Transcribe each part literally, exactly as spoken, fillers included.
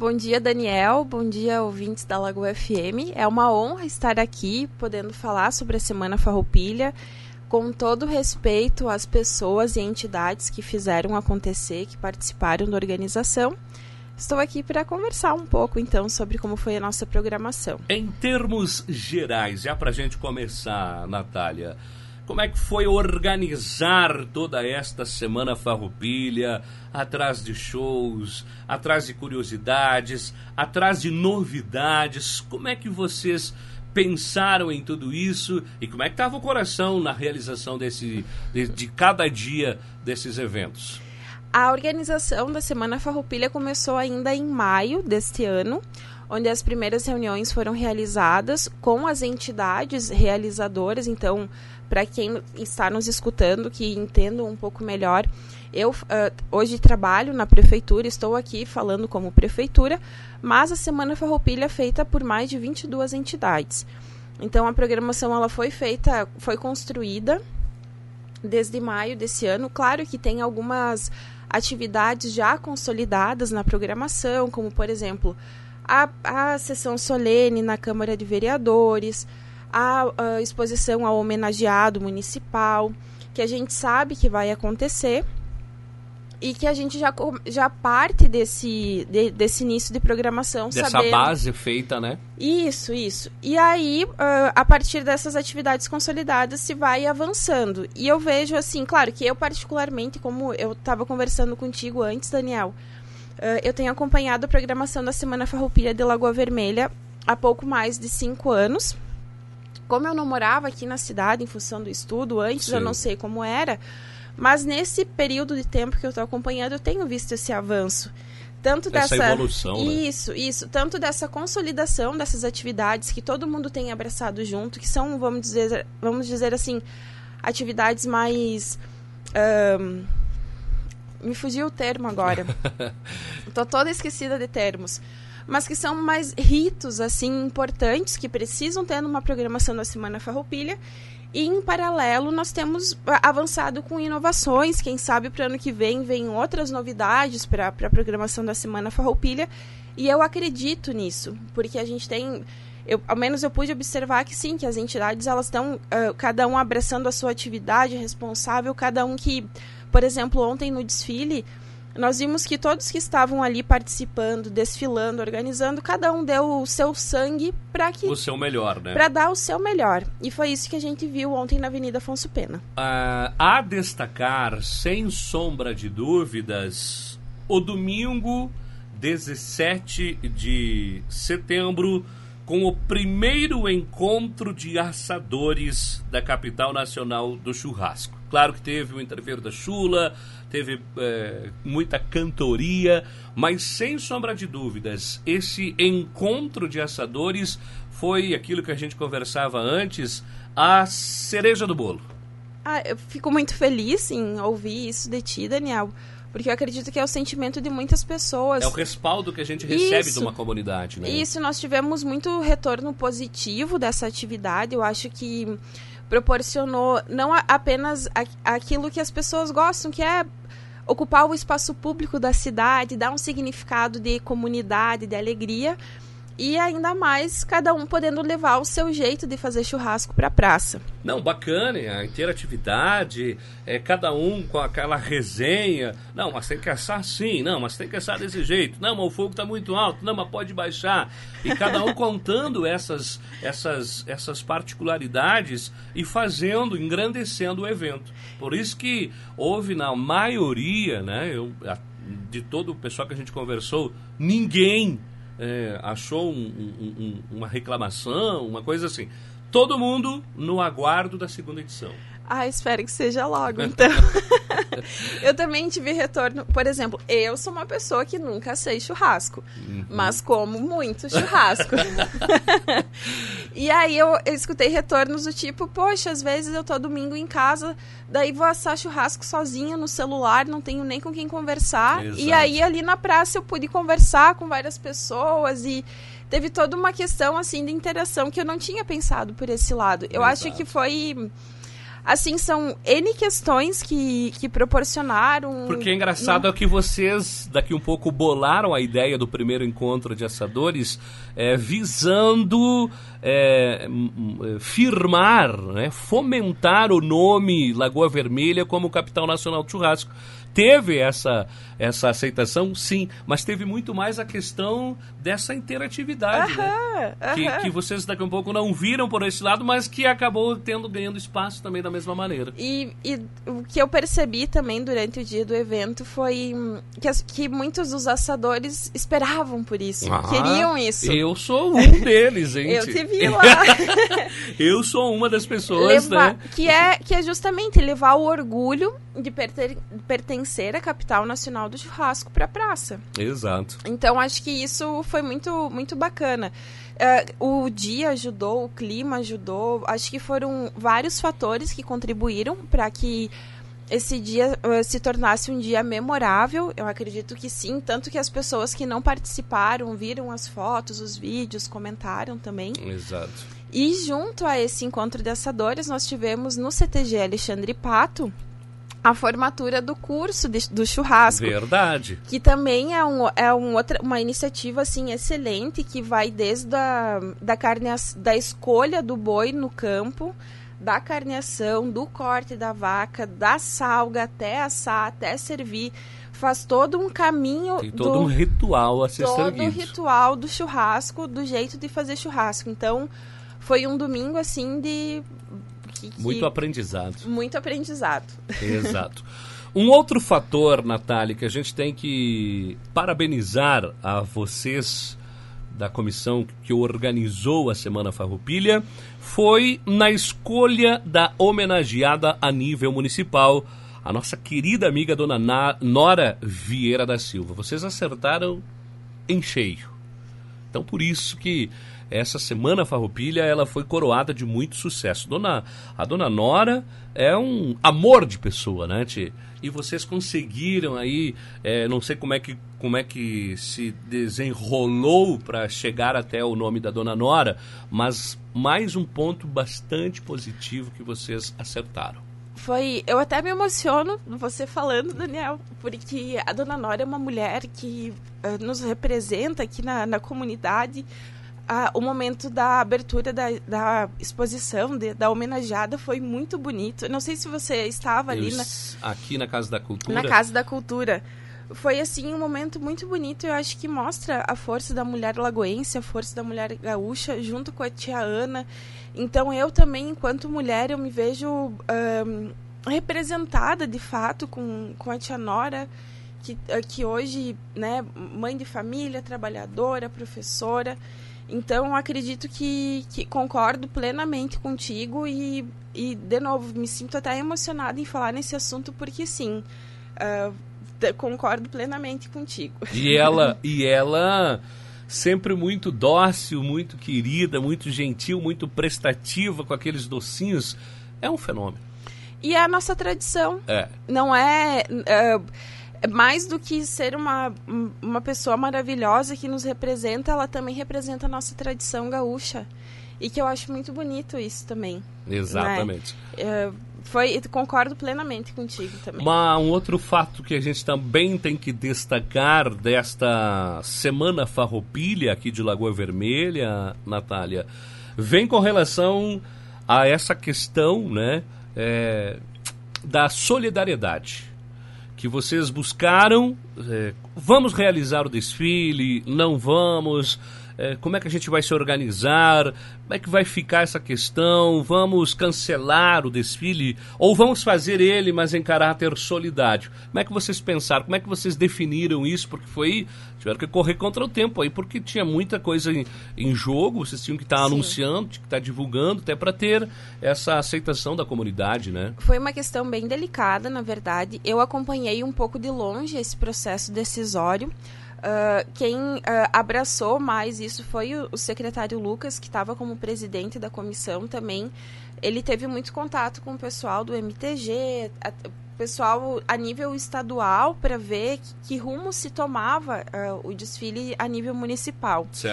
Bom dia, Daniel. Bom dia, ouvintes da Lagoa F M. É uma honra estar aqui, podendo falar sobre a Semana Farroupilha, com todo respeito às pessoas e entidades que fizeram acontecer, que participaram da organização. Estou aqui para conversar um pouco, então, sobre como foi a nossa programação. Em termos gerais, já para a gente começar, Natália, como é que foi organizar toda esta Semana Farroupilha, atrás de shows, atrás de curiosidades, atrás de novidades? Como é que vocês pensaram em tudo isso e como é que estava o coração na realização desse, de, de cada dia desses eventos? A organização da Semana Farroupilha começou ainda em maio deste ano, onde as primeiras reuniões foram realizadas com as entidades realizadoras. Então, para quem está nos escutando, que entenda um pouco melhor, eu uh, hoje trabalho na prefeitura, estou aqui falando como prefeitura, mas a Semana Farroupilha é feita por mais de vinte e duas entidades. Então, a programação ela foi feita, foi construída desde maio desse ano. Claro que tem algumas atividades já consolidadas na programação, como, por exemplo, a, a sessão solene na Câmara de Vereadores, a, a exposição ao homenageado municipal, que a gente sabe que vai acontecer e que a gente já, já parte desse, de, desse início de programação. Dessa sabendo... base feita, né? Isso, isso. E aí, uh, a partir dessas atividades consolidadas, se vai avançando. E eu vejo, assim, claro que eu particularmente, como eu estava conversando contigo antes, Daniel, uh, eu tenho acompanhado a programação da Semana Farroupilha de Lagoa Vermelha há pouco mais de cinco anos. Como eu não morava aqui na cidade, em função do estudo, antes Sim. eu não sei como era, mas nesse período de tempo que eu estou acompanhando, eu tenho visto esse avanço. Tanto Essa dessa evolução, Isso, né? isso. Tanto dessa consolidação dessas atividades que todo mundo tem abraçado junto, que são, vamos dizer, vamos dizer assim, atividades mais... Um, me fugiu o termo agora. Estou toda esquecida de termos. Mas que são mais ritos, assim, importantes, que precisam ter numa programação da Semana Farroupilha. E, em paralelo, nós temos avançado com inovações. Quem sabe, para o ano que vem, vem outras novidades para a programação da Semana Farroupilha. E eu acredito nisso, porque a gente tem... Eu, ao menos eu pude observar que sim, que as entidades elas estão, uh, cada um abraçando a sua atividade responsável, cada um que... Por exemplo, ontem no desfile, nós vimos que todos que estavam ali participando, desfilando, organizando, cada um deu o seu sangue para que... O seu melhor, né? Para dar o seu melhor. E foi isso que a gente viu ontem na Avenida Afonso Pena. Ah, a destacar, sem sombra de dúvidas, o domingo dezessete de setembro, com o primeiro encontro de assadores da capital nacional do churrasco. Claro que teve o intervalo da chula, teve é, muita cantoria, mas sem sombra de dúvidas, esse encontro de assadores foi aquilo que a gente conversava antes, a cereja do bolo. Ah, eu fico muito feliz em ouvir isso de ti, Daniel, porque eu acredito que é o sentimento de muitas pessoas. É o respaldo que a gente recebe isso, de uma comunidade, né? Isso, nós tivemos muito retorno positivo dessa atividade. Eu acho que proporcionou não apenas aquilo que as pessoas gostam, que é ocupar o espaço público da cidade, dar um significado de comunidade, de alegria, e ainda mais cada um podendo levar o seu jeito de fazer churrasco para a praça. Não, bacana, a interatividade, é, cada um com aquela resenha. Não, mas tem que assar assim, não, mas tem que assar desse jeito. Não, mas o fogo está muito alto, não, mas pode baixar. E cada um contando essas, essas, essas particularidades e fazendo, engrandecendo o evento. Por isso que houve na maioria, né, eu, de todo o pessoal que a gente conversou, ninguém É, achou um, um, um, uma reclamação, uma coisa assim. Todo mundo no aguardo da segunda edição. Ah, espero que seja logo, então. Eu também tive retorno. Por exemplo, eu sou uma pessoa que nunca sei churrasco, uhum. mas como muito churrasco. E aí eu, eu escutei retornos do tipo, poxa, às vezes eu tô domingo em casa, daí vou assar churrasco sozinha no celular, não tenho nem com quem conversar. Exato. E aí ali na praça eu pude conversar com várias pessoas e teve toda uma questão assim de interação que eu não tinha pensado por esse lado. Eu Exato. Acho que foi... assim, são N questões que, que proporcionaram... Porque é engraçado é que vocês, daqui um pouco, bolaram a ideia do primeiro encontro de assadores, é, visando é, firmar, né, fomentar o nome Lagoa Vermelha como capital nacional do churrasco. Teve essa, essa aceitação, sim, mas teve muito mais a questão dessa interatividade, aham, né? aham. Que, que vocês daqui a um pouco não viram por esse lado, mas que acabou tendo, ganhando espaço também da mesma maneira. E, e o que eu percebi também durante o dia do evento foi que, as, que muitos dos assadores esperavam por isso, ah, queriam isso. Eu sou um deles, gente. Eu te vi lá. Eu sou uma das pessoas, levar, né? Que é, que é justamente levar o orgulho de perter, pertencer à capital nacional do churrasco para a praça. Exato. Então, acho que isso foi muito, muito bacana. Uh, o dia ajudou, o clima ajudou. Acho que foram vários fatores que contribuíram para que esse dia uh, se tornasse um dia memorável. Eu acredito que sim. Tanto que as pessoas que não participaram viram as fotos, os vídeos, comentaram também. Exato. E junto a esse encontro de assadores, nós tivemos no C T G Alexandre Pato a formatura do curso de, do churrasco. Verdade. Que também é, um, é um outra, uma iniciativa assim, excelente, que vai desde a da, carne, da escolha do boi no campo, da carneação, do corte da vaca, da salga até assar, até servir. Faz todo um caminho... Tem todo do, um ritual a ser todo servido. Todo o ritual do churrasco, do jeito de fazer churrasco. Então, foi um domingo assim de... Que, que, muito aprendizado. Muito aprendizado. Exato. Um outro fator, Natália, que a gente tem que parabenizar a vocês da comissão que organizou a Semana Farroupilha foi na escolha da homenageada a nível municipal, a nossa querida amiga dona Na- Nora Vieira da Silva. Vocês acertaram em cheio. Então, por isso que essa Semana Farroupilha, ela foi coroada de muito sucesso. Dona, a dona Nora é um amor de pessoa, né, Tchê? E vocês conseguiram aí, é, não sei como é que, como é que se desenrolou para chegar até o nome da dona Nora, mas mais um ponto bastante positivo que vocês acertaram. Foi, eu até me emociono você falando, Daniel, porque a dona Nora é uma mulher que uh, nos representa aqui na, na comunidade. Ah, o momento da abertura da, da exposição, de, da homenageada, foi muito bonito. Não sei se você estava ali... Eu, na, aqui na Casa da Cultura. Na Casa da Cultura. Foi, assim, um momento muito bonito. Eu acho que mostra a força da mulher lagoense, a força da mulher gaúcha, junto com a tia Ana. Então, eu também, enquanto mulher, eu me vejo um, representada, de fato, com, com a tia Nora, que, que hoje, né, mãe de família, trabalhadora, professora... Então, acredito que, que concordo plenamente contigo e, e, de novo, me sinto até emocionada em falar nesse assunto, porque, sim, uh, concordo plenamente contigo. E ela, e ela sempre muito dócil, muito querida, muito gentil, muito prestativa com aqueles docinhos, é um fenômeno. E é a nossa tradição. É. Não é... Uh, mais do que ser uma, uma pessoa maravilhosa que nos representa, ela também representa a nossa tradição gaúcha. E que eu acho muito bonito isso também. Exatamente. Né? Foi, concordo plenamente contigo também. Uma, um outro fato que a gente também tem que destacar desta Semana Farroupilha aqui de Lagoa Vermelha, Natália, vem com relação a essa questão, né, é, da solidariedade. Que vocês buscaram, é, vamos realizar o desfile, não vamos, é, como é que a gente vai se organizar, como é que vai ficar essa questão, vamos cancelar o desfile, ou vamos fazer ele, mas em caráter solidário. Como é que vocês pensaram, como é que vocês definiram isso, porque foi, tiveram que correr contra o tempo aí, porque tinha muita coisa em, em jogo, vocês tinham que estar anunciando, tinham que estar divulgando, até para ter essa aceitação da comunidade, né? Foi uma questão bem delicada, na verdade. Eu acompanhei um pouco de longe esse processo decisório. Uh, quem uh, abraçou mais isso foi o, o secretário Lucas, que estava como presidente da comissão também. Ele teve muito contato com o pessoal do M T G, a, pessoal a nível estadual, para ver que, que rumo se tomava uh, o desfile a nível municipal. Certo.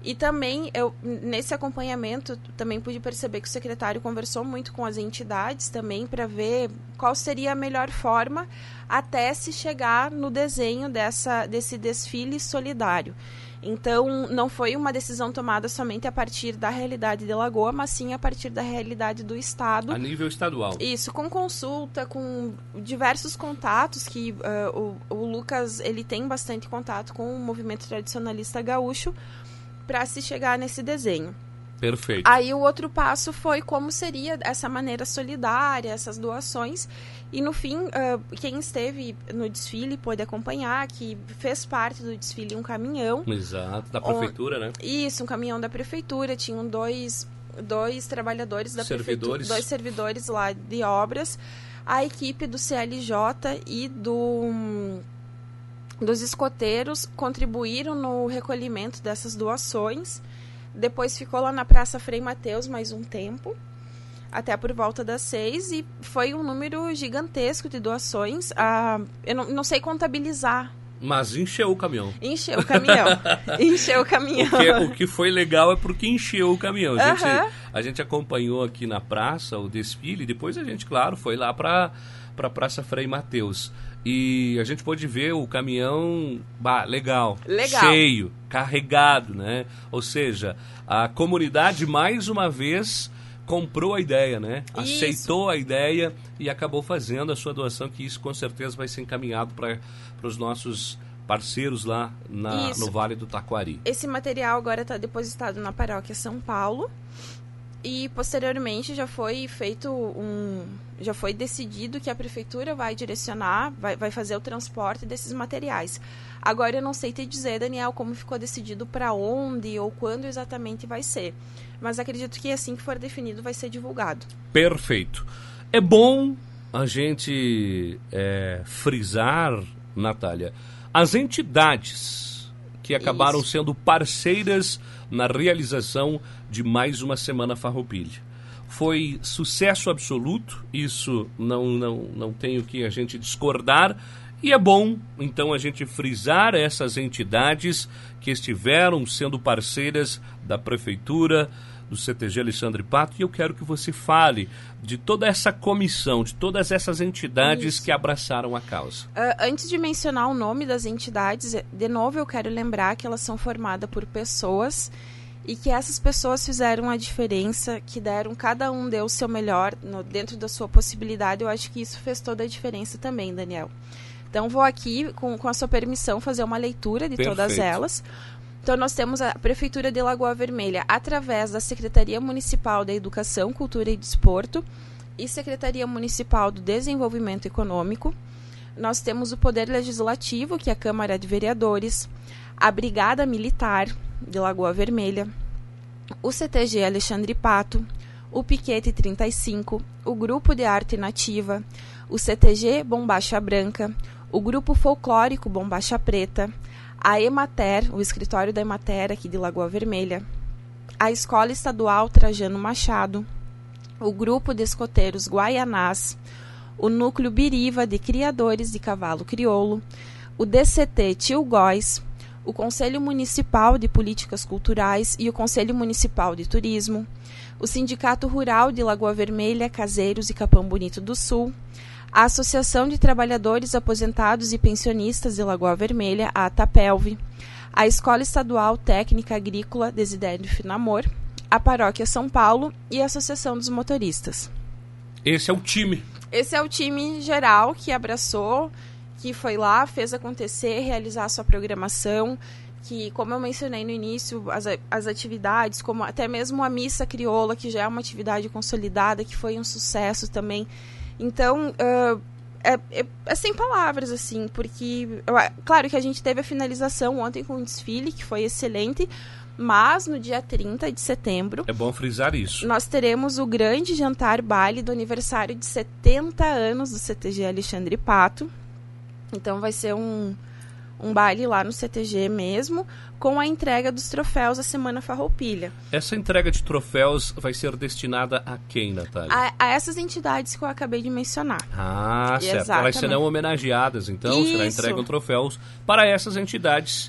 E também, eu, nesse acompanhamento, também pude perceber que o secretário conversou muito com as entidades também para ver qual seria a melhor forma até se chegar no desenho dessa, desse desfile solidário. Então, não foi uma decisão tomada somente a partir da realidade de Lagoa, mas sim a partir da realidade do Estado. A nível estadual. Isso, com consulta, com diversos contatos, que uh, o, o Lucas ele tem bastante contato com o movimento tradicionalista gaúcho, para se chegar nesse desenho. Perfeito. Aí o outro passo foi como seria essa maneira solidária, essas doações. E no fim, uh, quem esteve no desfile pôde acompanhar, que fez parte do desfile um caminhão. Exato, da prefeitura, on... né? Isso, um caminhão da prefeitura. Tinham dois, dois trabalhadores da servidores. prefeitura, dois servidores lá de obras. A equipe do C L J e do... dos escoteiros contribuíram no recolhimento dessas doações. Depois ficou lá na Praça Frei Mateus mais um tempo, até por volta das seis, e foi um número gigantesco de doações. Ah, eu não, não sei contabilizar. Mas encheu o caminhão. Encheu o caminhão. encheu o caminhão. O que, o que foi legal é porque encheu o caminhão. A gente, Uhum. a gente acompanhou aqui na praça o desfile, depois a gente, claro, foi lá para a Praça Frei Mateus. E a gente pôde ver o caminhão, bah, legal, Legal. cheio, carregado, né? Ou seja, a comunidade mais uma vez comprou a ideia, né? Isso. Aceitou a ideia e acabou fazendo a sua doação, que isso com certeza vai ser encaminhado para os nossos parceiros lá na, no Vale do Taquari. Esse material agora está depositado na Paróquia São Paulo. E posteriormente já foi feito um, já foi decidido que a prefeitura vai direcionar, vai, vai fazer o transporte desses materiais. Agora eu não sei te dizer, Daniel, como ficou decidido para onde ou quando exatamente vai ser. Mas acredito que assim que for definido vai ser divulgado. Perfeito. É bom a gente é, frisar, Natália, as entidades que acabaram Isso. sendo parceiras na realização de mais uma Semana Farroupilha. Foi sucesso absoluto, isso não, não, não tem o que a gente discordar, e é bom, então, a gente frisar essas entidades que estiveram sendo parceiras da Prefeitura, do C T G Alexandre Pato, e eu quero que você fale de toda essa comissão, de todas essas entidades Isso. que abraçaram a causa. Uh, antes de mencionar o nome das entidades, de novo eu quero lembrar que elas são formadas por pessoas e que essas pessoas fizeram a diferença, que deram, cada um deu o seu melhor no, dentro da sua possibilidade. Eu acho que isso fez toda a diferença também, Daniel. Então vou aqui, com, com a sua permissão, fazer uma leitura de Perfeito. Todas elas. Então nós temos a Prefeitura de Lagoa Vermelha, através da Secretaria Municipal da Educação, Cultura e Desporto e Secretaria Municipal do Desenvolvimento Econômico. Nós temos o Poder Legislativo, que é a Câmara de Vereadores, a Brigada Militar de Lagoa Vermelha, o C T G Alexandre Pato, o Piquete trinta e cinco, o Grupo de Arte Nativa, o C T G Bombacha Branca, o Grupo Folclórico Bombacha Preta, a Emater, o escritório da Emater aqui de Lagoa Vermelha, a Escola Estadual Trajano Machado, o Grupo de Escoteiros Guaianás, o Núcleo Biriva de Criadores de Cavalo Crioulo, o D C T Tio Góis, o Conselho Municipal de Políticas Culturais e o Conselho Municipal de Turismo, o Sindicato Rural de Lagoa Vermelha, Caseiros e Capão Bonito do Sul, a Associação de Trabalhadores Aposentados e Pensionistas de Lagoa Vermelha, a ATAPELV, a Escola Estadual Técnica Agrícola Desidério Finamor, a Paróquia São Paulo e a Associação dos Motoristas. Esse é o time. Esse é o time geral que abraçou, que foi lá, fez acontecer, realizar a sua programação, que, como eu mencionei no início, as, as atividades, como até mesmo a Missa Crioula, que já é uma atividade consolidada, que foi um sucesso também. Então, uh, é, é, é sem palavras, assim, porque, eu, claro que a gente teve a finalização ontem com o desfile, que foi excelente, mas no dia trinta de setembro... É bom frisar isso. Nós teremos o grande jantar baile do aniversário de setenta anos do C T G Alexandre Pato. Então vai ser um, um baile lá no C T G mesmo, com a entrega dos troféus da Semana Farroupilha. Essa entrega de troféus vai ser destinada a quem, Natália? A, a essas entidades que eu acabei de mencionar. Ah, certo. Exatamente. Elas serão homenageadas, então, Isso. será entregam troféus para essas entidades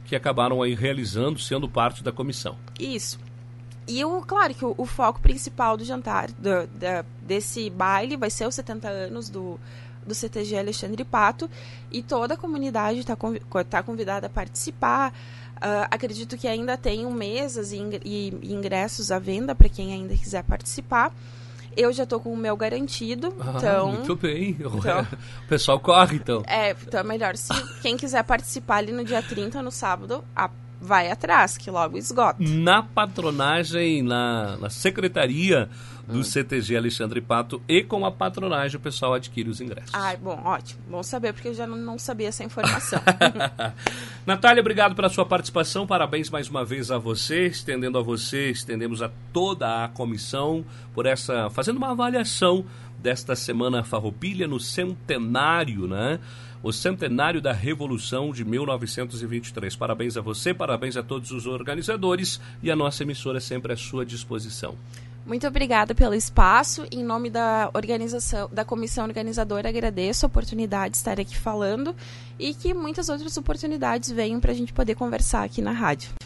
que acabaram aí realizando, sendo parte da comissão. Isso. E, o, claro, que o, o foco principal do jantar, do, da, desse baile, vai ser os setenta anos do, do C T G Alexandre Pato, e toda a comunidade está tá convidada a participar. Uh, acredito que ainda tenham mesas e, e, e ingressos à venda para quem ainda quiser participar. Eu já estou com o meu garantido, ah, então... Muito bem. Então, o pessoal corre, então. É, então é melhor. Se quem quiser participar ali no dia trinta, no sábado, a vai atrás, que logo esgota. Na patronagem, na, na secretaria do hum. C T G Alexandre Pato e com a patronagem o pessoal adquire os ingressos. Ai, bom, ótimo. Bom saber, porque eu já não, não sabia essa informação. Natália, obrigado pela sua participação. Parabéns mais uma vez a você, estendendo a você, estendemos a toda a comissão por essa, fazendo uma avaliação desta Semana Farroupilha no centenário, né? O centenário da Revolução de mil novecentos e vinte e três. Parabéns a você, parabéns a todos os organizadores e a nossa emissora sempre à sua disposição. Muito obrigada pelo espaço. Em nome da organização, da comissão organizadora, agradeço a oportunidade de estar aqui falando e que muitas outras oportunidades venham para a gente poder conversar aqui na rádio.